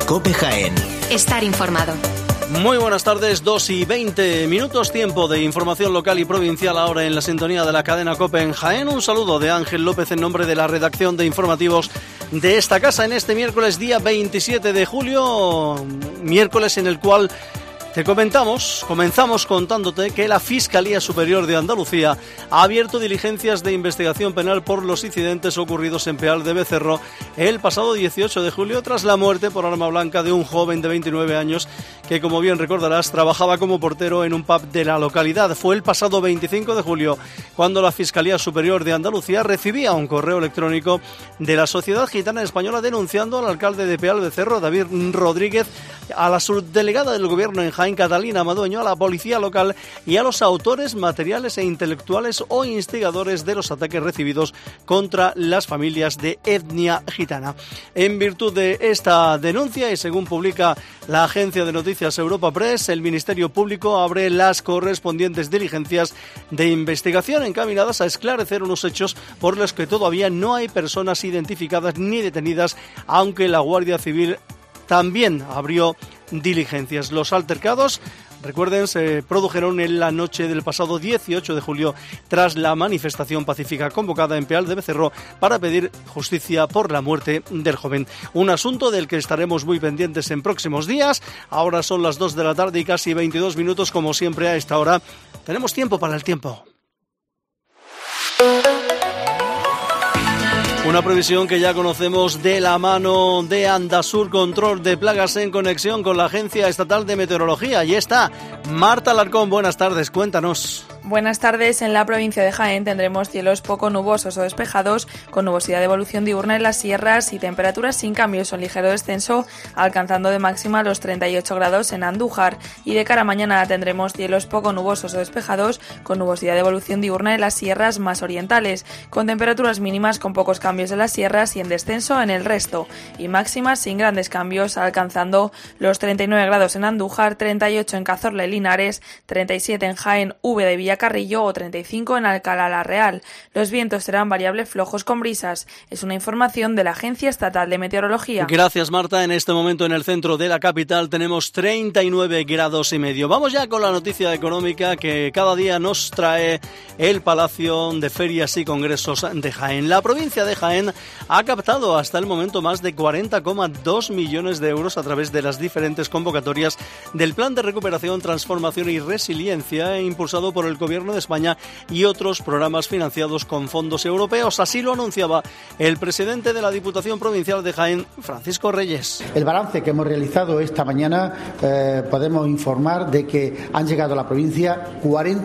COPE Jaén. Estar informado. Muy buenas tardes, 2:20, tiempo de información local y provincial ahora en la sintonía de la cadena COPE en Jaén. Un saludo de Ángel López en nombre de la redacción de informativos de esta casa en este miércoles día 27 de julio, miércoles en el cual comenzamos contándote que la Fiscalía Superior de Andalucía ha abierto diligencias de investigación penal por los incidentes ocurridos en Peal de Becerro el pasado 18 de julio tras la muerte por arma blanca de un joven de 29 años que, como bien recordarás, trabajaba como portero en un pub de la localidad. Fue el pasado 25 de julio cuando la Fiscalía Superior de Andalucía recibía un correo electrónico de la Sociedad Gitana Española denunciando al alcalde de Peal Becerro, David Rodríguez, a la subdelegada del Gobierno en Jaén, Catalina Madueño, a la policía local y a los autores materiales e intelectuales o instigadores de los ataques recibidos contra las familias de etnia gitana. En virtud de esta denuncia y según publica la agencia de noticias Europa Press, el Ministerio Público abre las correspondientes diligencias de investigación encaminadas a esclarecer unos hechos por los que todavía no hay personas identificadas ni detenidas, aunque la Guardia Civil también abrió diligencias. Los altercados, recuerden, se produjeron en la noche del pasado 18 de julio tras la manifestación pacífica convocada en Peal de Becerro para pedir justicia por la muerte del joven. Un asunto del que estaremos muy pendientes en próximos días. Ahora son las 2 de la tarde y casi 22 minutos, como siempre a esta hora. Tenemos tiempo para el tiempo. Una previsión que ya conocemos de la mano de Andasur Control de Plagas en conexión con la Agencia Estatal de Meteorología. Y está Marta Alarcón. Buenas tardes, cuéntanos. Buenas tardes. En la provincia de Jaén tendremos cielos poco nubosos o despejados, con nubosidad de evolución diurna en las sierras y temperaturas sin cambios o ligero descenso, alcanzando de máxima los 38 grados en Andújar. Y de cara a mañana tendremos cielos poco nubosos o despejados, con nubosidad de evolución diurna en las sierras más orientales, con temperaturas mínimas con pocos cambios en las sierras y en descenso en el resto, y máximas sin grandes cambios, alcanzando los 39 grados en Andújar, 38 en Cazorla y Linares, 37 en Jaén, Úbeda y Villacarrillo o 35 en Alcalá la Real. Los vientos serán variables flojos con brisas. Es una información de la Agencia Estatal de Meteorología. Gracias, Marta. En este momento en el centro de la capital tenemos 39 grados y medio. Vamos ya con la noticia económica que cada día nos trae el Palacio de Ferias y Congresos de Jaén. La provincia de Jaén ha captado hasta el momento más de 40,2 millones de euros a través de las diferentes convocatorias del Plan de Recuperación, Transformación y Resiliencia impulsado por el Gobierno de España y otros programas financiados con fondos europeos. Así lo anunciaba el presidente de la Diputación Provincial de Jaén, Francisco Reyes. El balance que hemos realizado esta mañana podemos informar de que han llegado a la provincia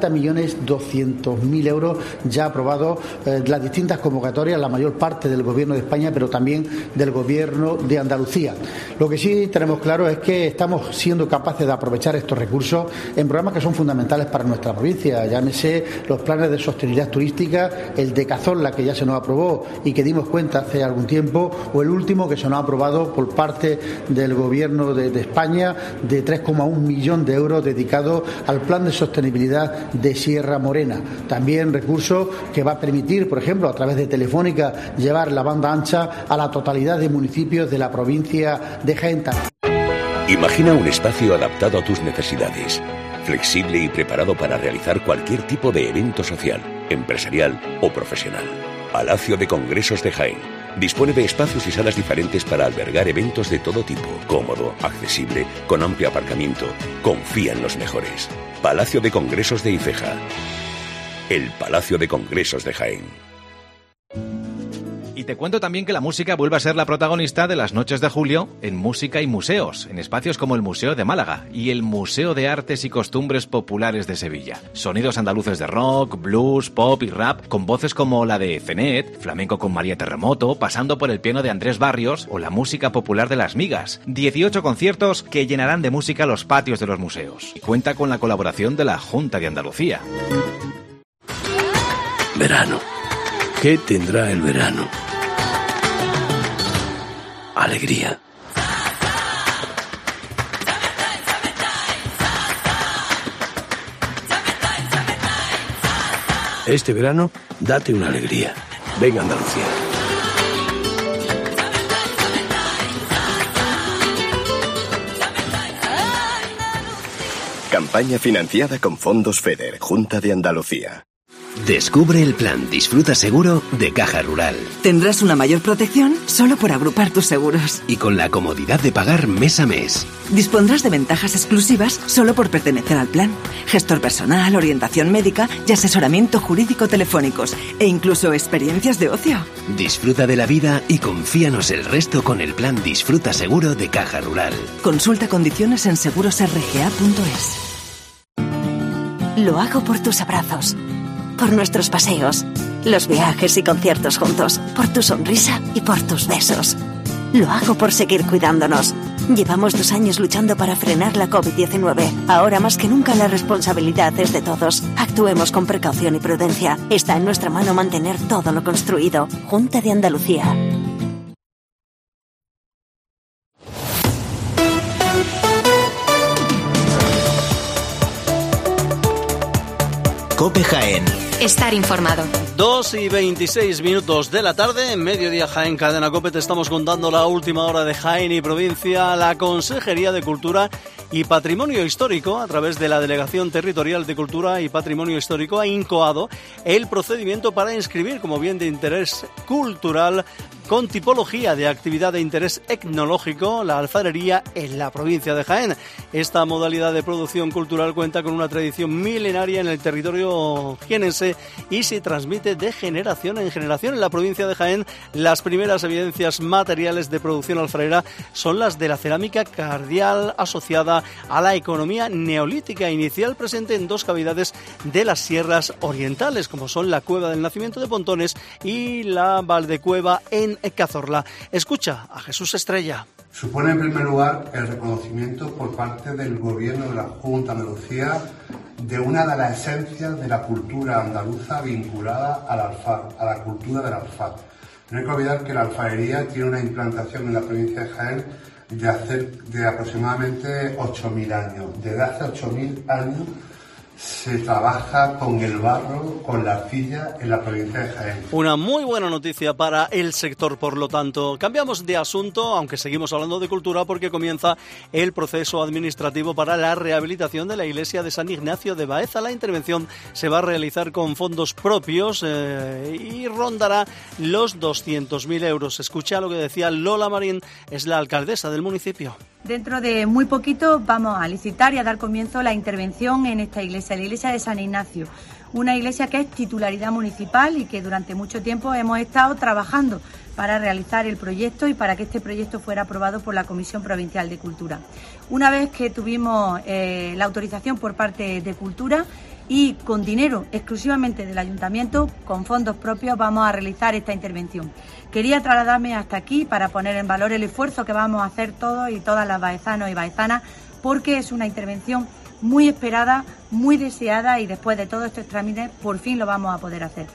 40.200.000 euros ya aprobados de las distintas convocatorias, la mayor parte del Gobierno de España, pero también del Gobierno de Andalucía. Lo que sí tenemos claro es que estamos siendo capaces de aprovechar estos recursos en programas que son fundamentales para nuestra provincia, llámese los planes de sostenibilidad turística, el de Cazorla, que ya se nos aprobó y que dimos cuenta hace algún tiempo, o el último que se nos ha aprobado por parte del Gobierno de España de 3,1 millones de euros dedicados al plan de sostenibilidad de Sierra Morena. También recursos que va a permitir, por ejemplo, a través de Telefónica, llevar la banda ancha a la totalidad de municipios de la provincia de Jaén. Imagina un espacio adaptado a tus necesidades, flexible y preparado para realizar cualquier tipo de evento social, empresarial o profesional. Palacio de Congresos de Jaén. Dispone de espacios y salas diferentes para albergar eventos de todo tipo, cómodo, accesible, con amplio aparcamiento. Confía en los mejores. Palacio de Congresos de Ifeja. El Palacio de Congresos de Jaén. Y te cuento también que la música vuelve a ser la protagonista de las noches de julio en Música y Museos, en espacios como el Museo de Málaga y el Museo de Artes y Costumbres Populares de Sevilla. Sonidos andaluces de rock, blues, pop y rap, con voces como la de Zenet, flamenco con María Terremoto, pasando por el piano de Andrés Barrios o la música popular de Las Migas. 18 conciertos que llenarán de música los patios de los museos. Y cuenta con la colaboración de la Junta de Andalucía. Verano. ¿Qué tendrá el verano? Alegría. Este verano, date una alegría. Venga, Andalucía. Campaña financiada con fondos FEDER, Junta de Andalucía. Descubre el plan Disfruta Seguro de Caja Rural. Tendrás una mayor protección solo por agrupar tus seguros. Y con la comodidad de pagar mes a mes. Dispondrás de ventajas exclusivas solo por pertenecer al plan. Gestor personal, orientación médica y asesoramiento jurídico telefónicos. E incluso experiencias de ocio. Disfruta de la vida y confíanos el resto con el plan Disfruta Seguro de Caja Rural. Consulta condiciones en segurosrga.es. Lo hago por tus abrazos, por nuestros paseos, los viajes y conciertos juntos, por tu sonrisa y por tus besos. Lo hago por seguir cuidándonos. Llevamos 2 años luchando para frenar la COVID-19. Ahora más que nunca la responsabilidad es de todos. Actuemos con precaución y prudencia. Está en nuestra mano mantener todo lo construido. Junta de Andalucía. COPE Jaén. Estar informado. 2:26 de la tarde, Mediodía Jaén, Cadena COPE. Te estamos contando la última hora de Jaén y provincia. La Consejería de Cultura y Patrimonio Histórico, a través de la Delegación Territorial de Cultura y Patrimonio Histórico, ha incoado el procedimiento para inscribir como bien de interés cultural con tipología de actividad de interés etnológico la alfarería en la provincia de Jaén. Esta modalidad de producción cultural cuenta con una tradición milenaria en el territorio jienense y se transmite de generación en generación. En la provincia de Jaén, las primeras evidencias materiales de producción alfarera son las de la cerámica cardial asociada a la economía neolítica inicial, presente en 2 cavidades de las sierras orientales, como son la Cueva del Nacimiento de Pontones y la Valdecueva en Cazorla. Escucha a Jesús Estrella. Supone en primer lugar el reconocimiento por parte del Gobierno de la Junta de Andalucía de una de las esencias de la cultura andaluza vinculada al alfar, a la cultura del alfar. No hay que olvidar que la alfarería tiene una implantación en la provincia de Jaén de aproximadamente 8.000 años. Desde hace 8.000 años se trabaja con el barro, con la arcilla en la provincia de Jaén. Una muy buena noticia para el sector, por lo tanto. Cambiamos de asunto, aunque seguimos hablando de cultura, porque comienza el proceso administrativo para la rehabilitación de la iglesia de San Ignacio de Baeza. La intervención se va a realizar con fondos propios y rondará los 200.000 euros. Escucha lo que decía Lola Marín, es la alcaldesa del municipio. Dentro de muy poquito vamos a licitar y a dar comienzo la intervención en esta iglesia, la iglesia de San Ignacio, una iglesia que es titularidad municipal y que durante mucho tiempo hemos estado trabajando para realizar el proyecto y para que este proyecto fuera aprobado por la Comisión Provincial de Cultura. Una vez que tuvimos la autorización por parte de Cultura y con dinero exclusivamente del Ayuntamiento, con fondos propios, vamos a realizar esta intervención. Quería trasladarme hasta aquí para poner en valor el esfuerzo que vamos a hacer todos y todas las baezanos y baezanas, porque es una intervención muy esperada, muy deseada y después de todos estos trámites por fin lo vamos a poder hacer.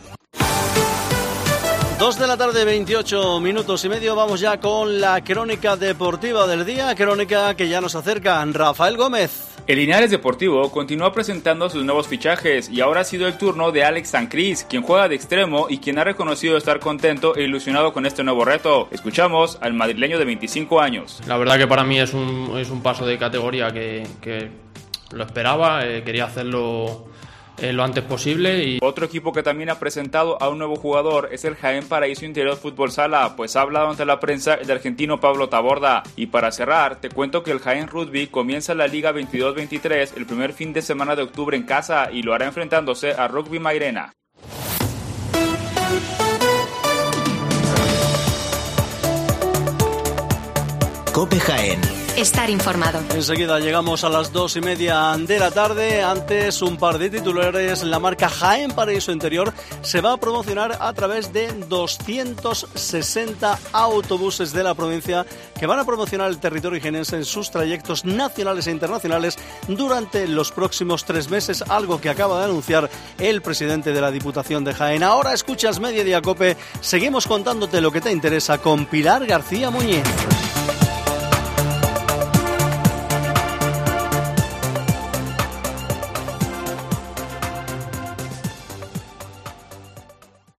2 de la tarde, 28 minutos y medio. Vamos ya con la crónica deportiva del día, crónica que ya nos acerca Rafael Gómez. El Linares Deportivo continúa presentando sus nuevos fichajes y ahora ha sido el turno de Alex Sancris, quien juega de extremo y quien ha reconocido estar contento e ilusionado con este nuevo reto. Escuchamos al madrileño de 25 años. La verdad que para mí es un paso de categoría que lo esperaba, quería hacerlo lo antes posible. Y otro equipo que también ha presentado a un nuevo jugador es el Jaén Paraíso Interior Fútbol Sala, pues ha hablado ante la prensa el argentino Pablo Taborda. Y para cerrar, te cuento que el Jaén Rugby comienza la Liga 22-23 el primer fin de semana de octubre en casa y lo hará enfrentándose a Rugby Mairena. COPE Jaén. Estar informado. Enseguida llegamos a las 2:30 de la tarde. Antes, un par de titulares. La marca Jaén Paraíso Interior se va a promocionar a través de 260 autobuses de la provincia que van a promocionar el territorio jienense en sus trayectos nacionales e internacionales durante los próximos 3 meses, algo que acaba de anunciar el presidente de la Diputación de Jaén. Ahora escuchas Mediodía COPE. Seguimos contándote lo que te interesa con Pilar García Muñiz.